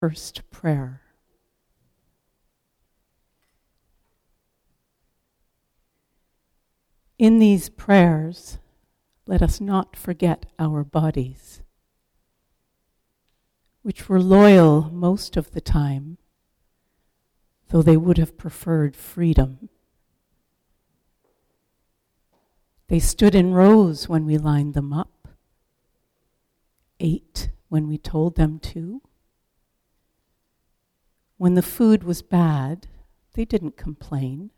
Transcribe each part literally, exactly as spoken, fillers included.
first prayer. In these prayers, let us not forget our bodies, which were loyal most of the time, though they would have preferred freedom. They stood in rows when we lined them up, ate when we told them to. When the food was bad, they didn't complain.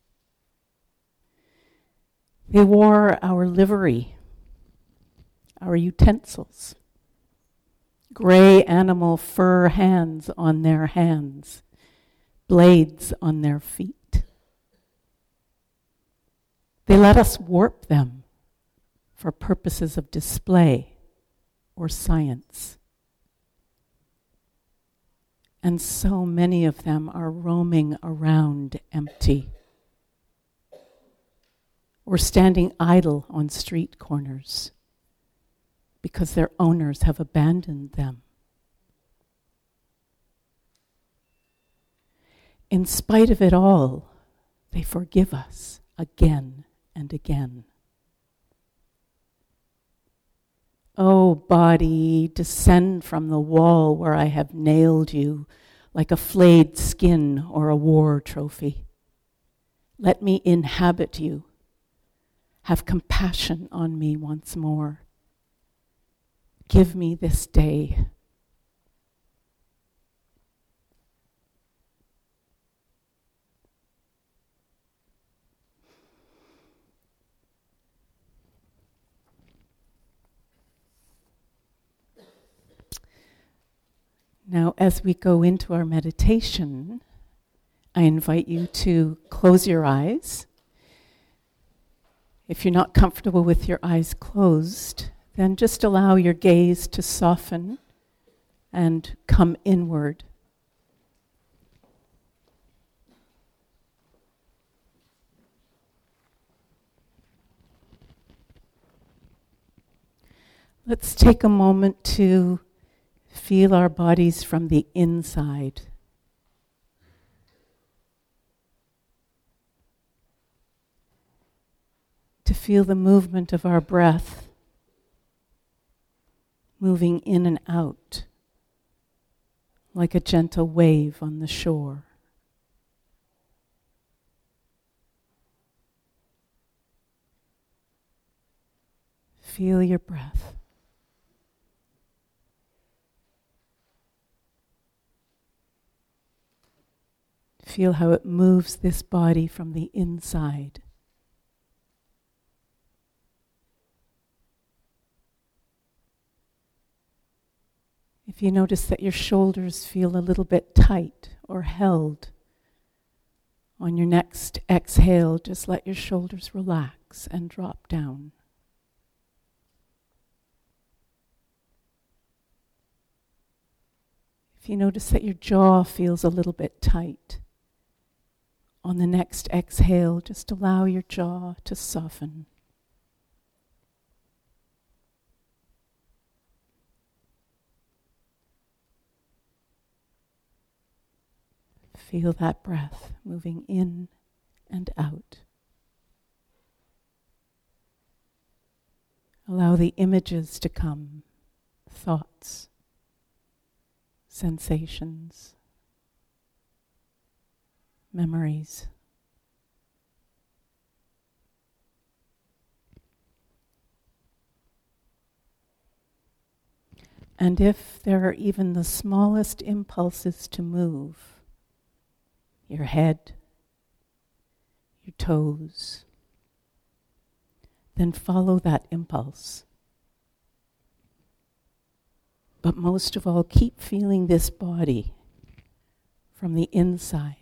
They wore our livery, our utensils, gray animal fur hands on their hands, blades on their feet. They let us warp them for purposes of display or science. And so many of them are roaming around empty, or standing idle on street corners because their owners have abandoned them. In spite of it all, they forgive us again and again. Oh, body, descend from the wall where I have nailed you like a flayed skin or a war trophy. Let me inhabit you. Have compassion on me once more. Give me this day. Now, as we go into our meditation, I invite you to close your eyes. If you're not comfortable with your eyes closed, then just allow your gaze to soften and come inward. Let's take a moment to feel our bodies from the inside. To feel the movement of our breath moving in and out like a gentle wave on the shore. Feel your breath. Feel how it moves this body from the inside. If you notice that your shoulders feel a little bit tight or held, on your next exhale, just let your shoulders relax and drop down. If you notice that your jaw feels a little bit tight, on the next exhale, just allow your jaw to soften. Feel that breath moving in and out. Allow the images to come, thoughts, sensations, memories. And if there are even the smallest impulses to move, your head, your toes, then follow that impulse. But most of all, keep feeling this body from the inside.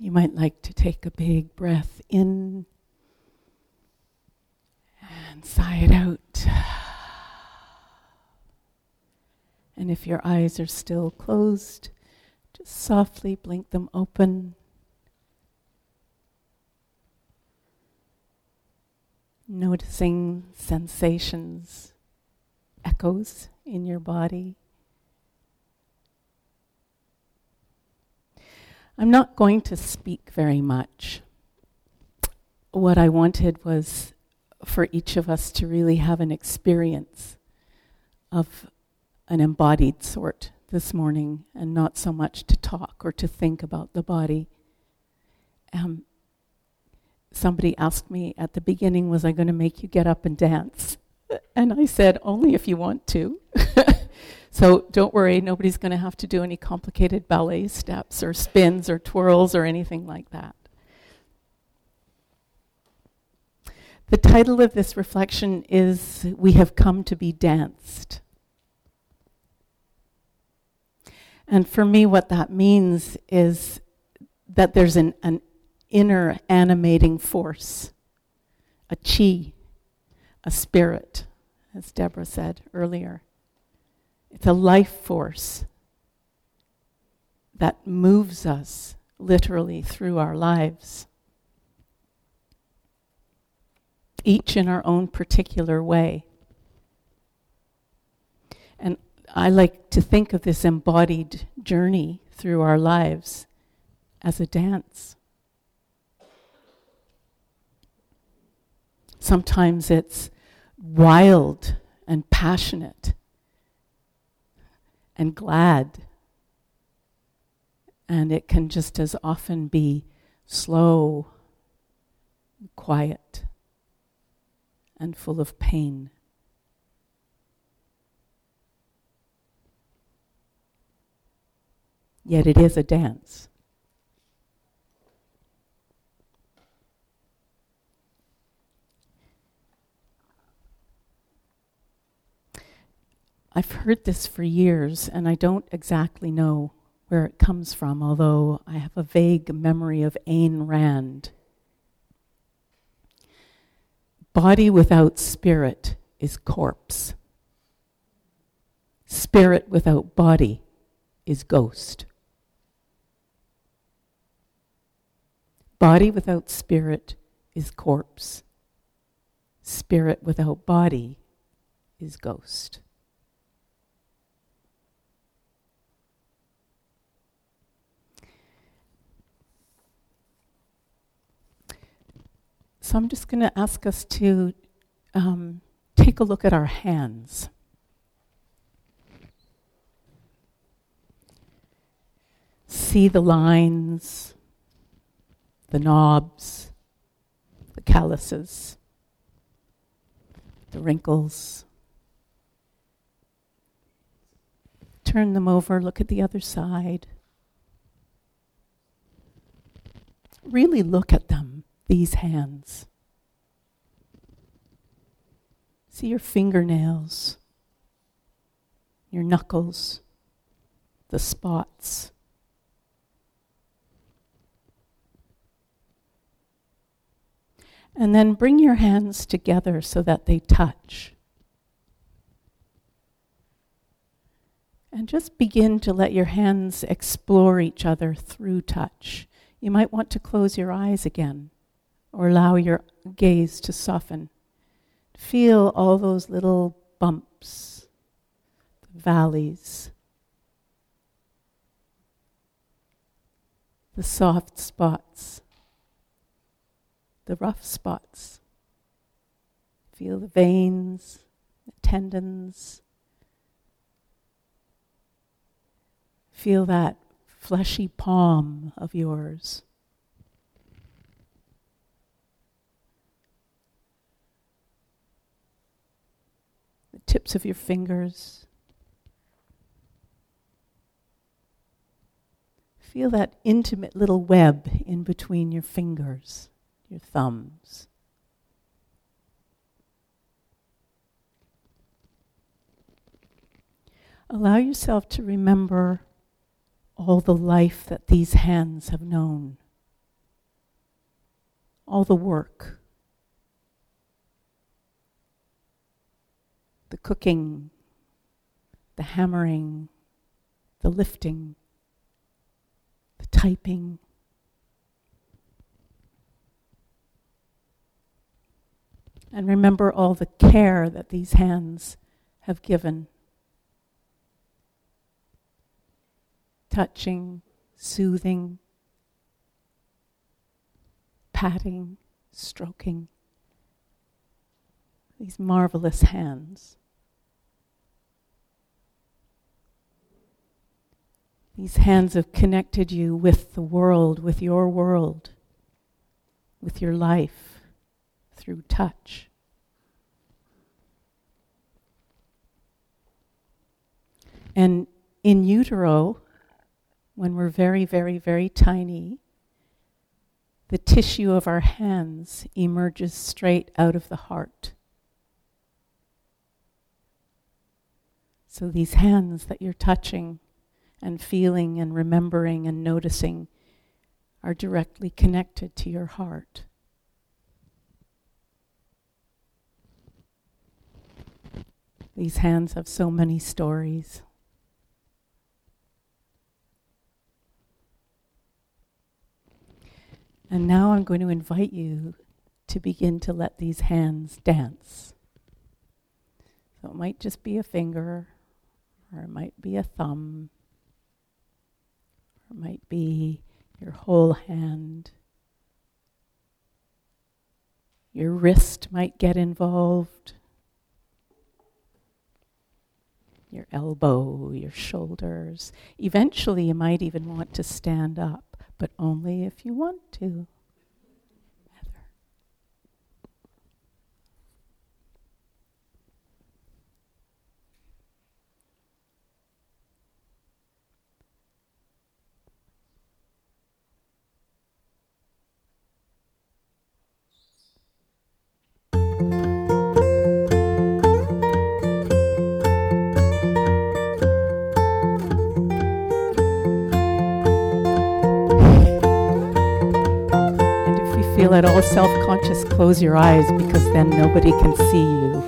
You might like to take a big breath in and sigh it out. And if your eyes are still closed, just softly blink them open. Noticing sensations, echoes in your body. I'm not going to speak very much. What I wanted was for each of us to really have an experience of an embodied sort this morning, and not so much to talk or to think about the body. Um, somebody asked me at the beginning, was I going to make you get up and dance? And I said, only if you want to. So don't worry, nobody's going to have to do any complicated ballet steps or spins or twirls or anything like that. The title of this reflection is We Have Come to Be Danced. And for me, what that means is that there's an, an inner animating force, a chi, a spirit, as Deborah said earlier. It's a life force that moves us literally through our lives, each in our own particular way. And I like to think of this embodied journey through our lives as a dance. Sometimes it's wild and passionate and glad. And it can just as often be slow, quiet, and full of pain. Yet it is a dance. I've heard this for years, and I don't exactly know where it comes from, although I have a vague memory of Ayn Rand. Body without spirit is corpse. Spirit without body is ghost. Body without spirit is corpse. Spirit without body is ghost. So I'm just going to ask us to um, take a look at our hands. See the lines, the knobs, the calluses, the wrinkles. Turn them over, look at the other side. Really look at them. These hands. See your fingernails, your knuckles, the spots. And then bring your hands together so that they touch. And just begin to let your hands explore each other through touch. You might want to close your eyes again, or allow your gaze to soften. Feel all those little bumps, valleys, the soft spots, the rough spots. Feel the veins, the tendons. Feel that fleshy palm of yours. Tips of your fingers. Feel that intimate little web in between your fingers, your thumbs. Allow yourself to remember all the life that these hands have known all the work, the cooking, the hammering, the lifting, the typing. And remember all the care that these hands have given. Touching, soothing, patting, stroking. These marvelous hands. These hands have connected you with the world, with your world, with your life, through touch. And in utero, when we're very, very, very tiny, the tissue of our hands emerges straight out of the heart. So these hands that you're touching and feeling and remembering and noticing are directly connected to your heart. These hands have so many stories. And now I'm going to invite you to begin to let these hands dance. So it might just be a finger, or it might be a thumb, or it might be your whole hand. Your wrist might get involved. Your elbow, your shoulders. Eventually you might even want to stand up, but only if you want to. Heather. Feel at all self-conscious, close your eyes, because then nobody can see you.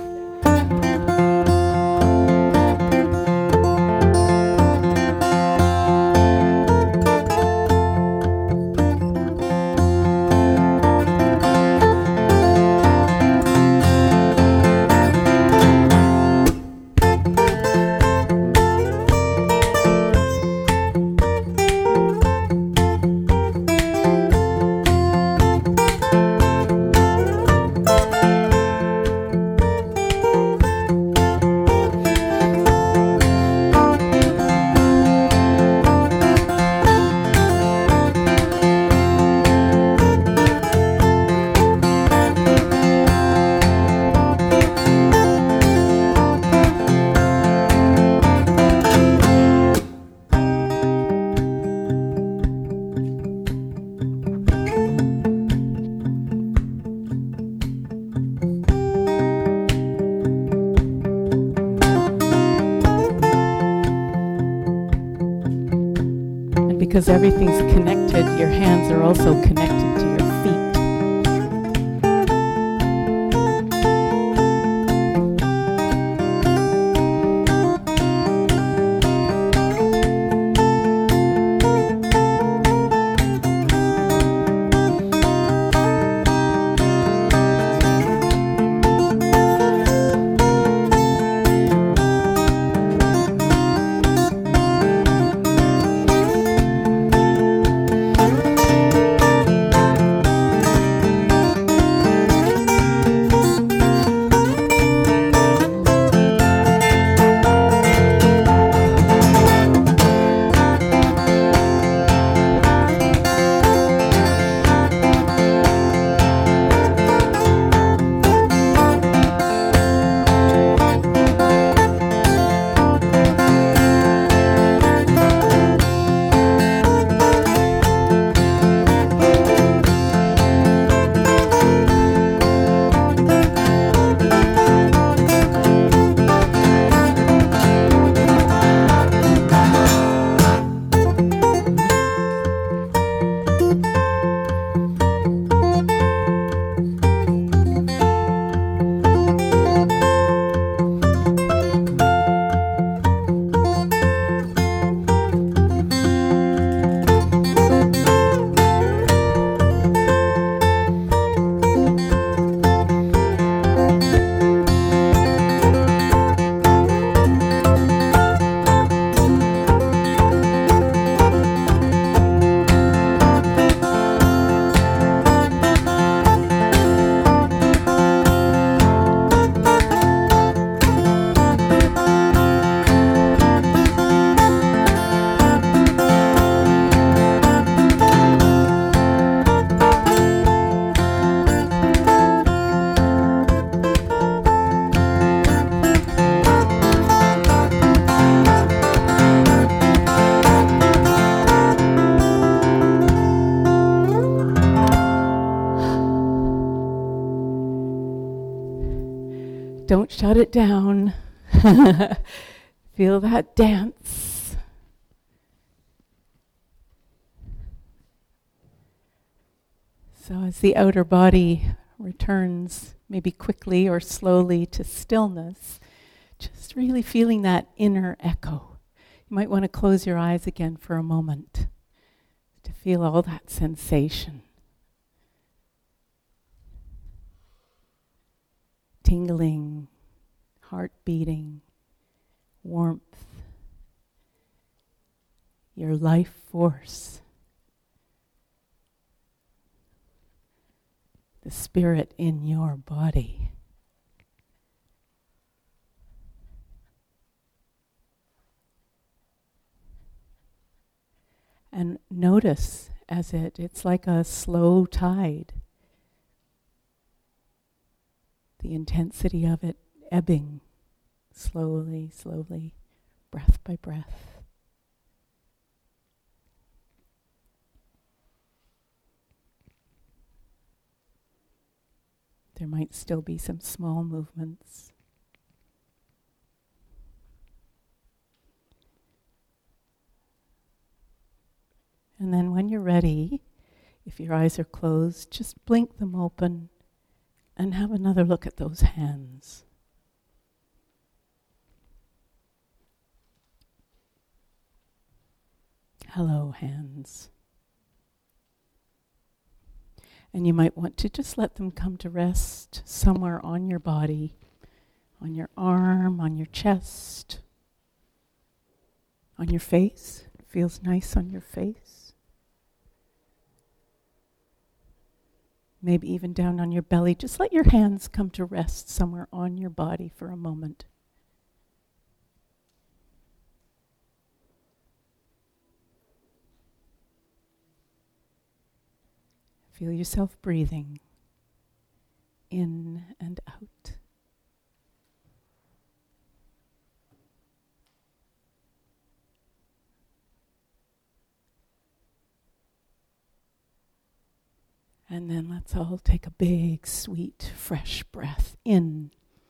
Because everything's connected, your hands are also connected to your feet. Don't shut it down. Feel that dance. So as the outer body returns, maybe quickly or slowly, to stillness, just really feeling that inner echo. You might want to close your eyes again for a moment to feel all that sensation. Tingling, heart beating, warmth, your life force, the spirit in your body. And notice as it, it's like a slow tide. The intensity of it ebbing slowly, slowly, breath by breath. There might still be some small movements. And then when you're ready, if your eyes are closed, just blink them open and have another look at those hands. Hello, hands. And you might want to just let them come to rest somewhere on your body, on your arm, on your chest, on your face. Feels nice on your face. Maybe even down on your belly. Just let your hands come to rest somewhere on your body for a moment. Feel yourself breathing in and out. And then let's all take a big, sweet, fresh breath in.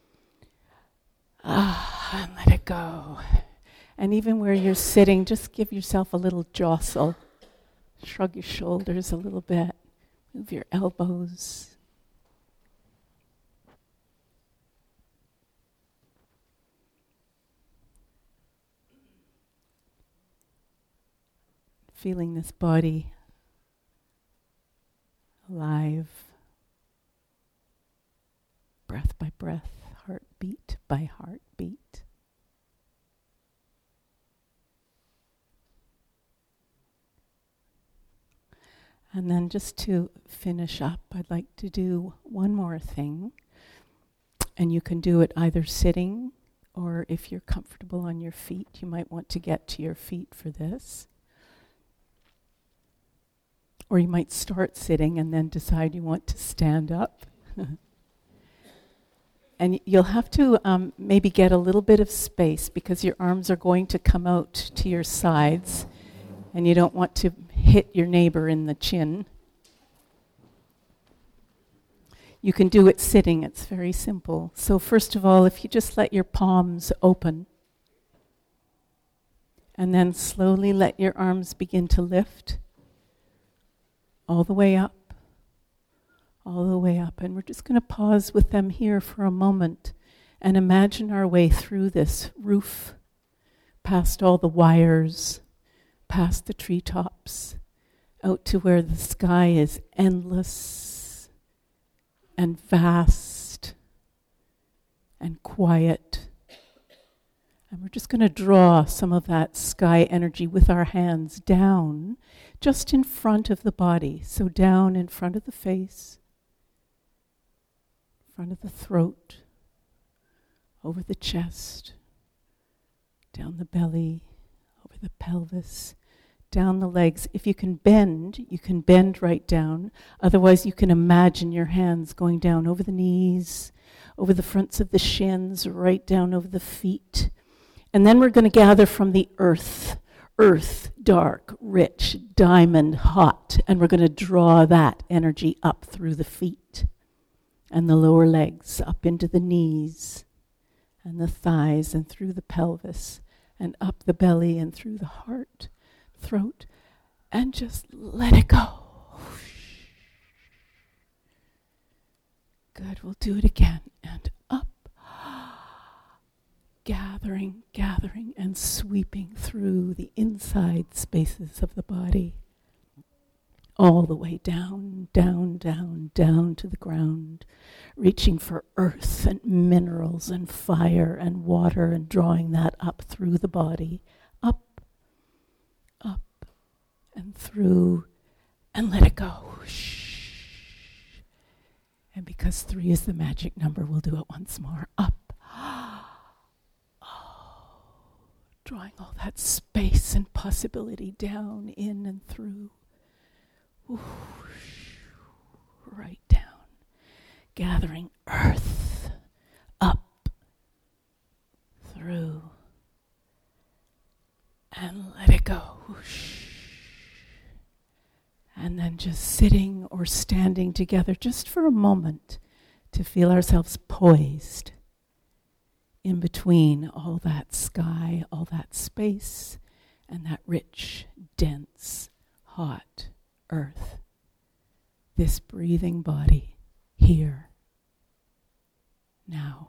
Ah, and let it go. And even where you're sitting, just give yourself a little jostle. Shrug your shoulders a little bit. Move your elbows. Feeling this body alive, breath by breath, heartbeat by heartbeat. And then just to finish up, I'd like to do one more thing. And you can do it either sitting, or if you're comfortable on your feet, you might want to get to your feet for this. Or you might start sitting and then decide you want to stand up. And you'll have to um, maybe get a little bit of space because your arms are going to come out to your sides and you don't want to hit your neighbor in the chin. You can do it sitting, it's very simple. So first of all, if you just let your palms open and then slowly let your arms begin to lift all the way up. All the way up. And we're just going to pause with them here for a moment and imagine our way through this roof, past all the wires, past the treetops, out to where the sky is endless and vast and quiet. And we're just going to draw some of that sky energy with our hands down, just in front of the body. So down in front of the face, front of the throat, over the chest, down the belly, over the pelvis, down the legs. If you can bend, you can bend right down. Otherwise, you can imagine your hands going down over the knees, over the fronts of the shins, right down over the feet. And then we're going to gather from the earth, earth, dark, rich, diamond, hot, and we're going to draw that energy up through the feet and the lower legs, up into the knees, and the thighs and through the pelvis and up the belly and through the heart, throat, and just let it go. Good, we'll do it again. And up, gathering, gathering, and sweeping through the inside spaces of the body, all the way down, down, down, down to the ground, reaching for earth and minerals and fire and water and drawing that up through the body, up, up, and through, and let it go. Shh. And because three is the magic number, we'll do it once more. Up. Oh, drawing all that space and possibility down, in and through. Ooh, right down. Gathering earth up, through, and let it go. Whoosh. And then just sitting or standing together just for a moment to feel ourselves poised in between all that sky, all that space, and that rich, dense, hot earth. This breathing body here, now.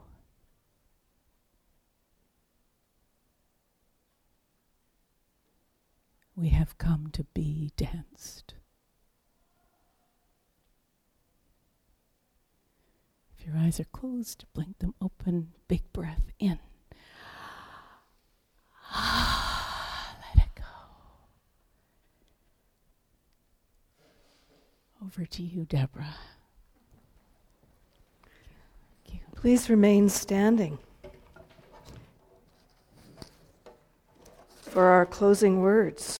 We have come to be danced. If your eyes are closed, blink them open, big breath in. Let it go. Over to you, Deborah. Thank you. Please remain standing for our closing words.